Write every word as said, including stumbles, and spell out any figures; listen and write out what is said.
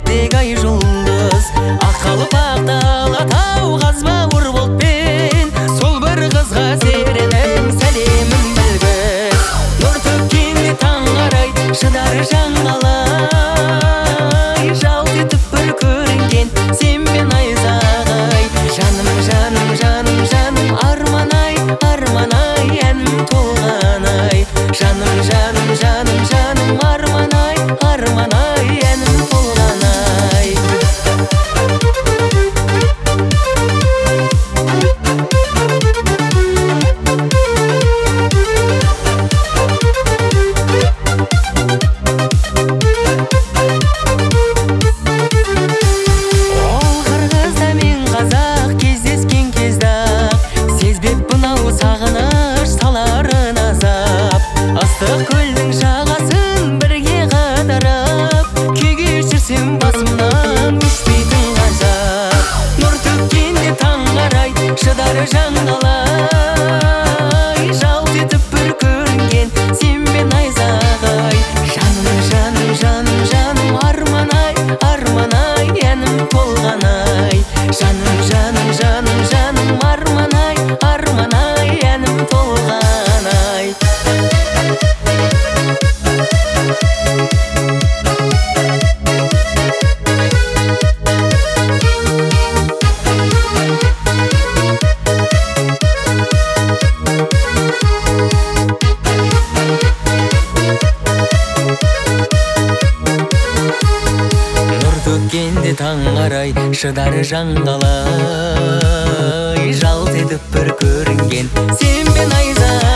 көктегі ай жұлдыз, ақ қалпақты алатау қазба ұр бұлтпен, сол бір қызға серенің сәлемін білгіз. Нұр төккенде таң қарай шыдар жаңғалай, жалт етіп бір көрінген сен мен найзағай. Жаным, жаным, жаным, жаным, арман-ай, арман-ай, әнім толған-ай. Жаным, жаным, жаным, жаным, арман-ай, арман-ай, әнім толған-ай. Ол қырғызда мен қазақ кездескен кезді-ақ, сезбеп мынау сағыныш саларын азап. Ыстық көлдің жағасын бірге қыдырып, күй кешірсем басымнан өшпейтін ғажап. Нұр төккенде таң қарай шыдар жаңғалай, жалт етіп бір көрінген сен мен найзағай. Жаным, жаным, жаным, жаным, арман-ай, арман-ай, әнім толған-ай. Жаным, жаным, жаным, жаным, арман-ай, арман-ай, әнім толған-ай. Нұр төккенде таң қарай шыдар жаңғалай, жалт етіп бір көрінген сен мен найзағай.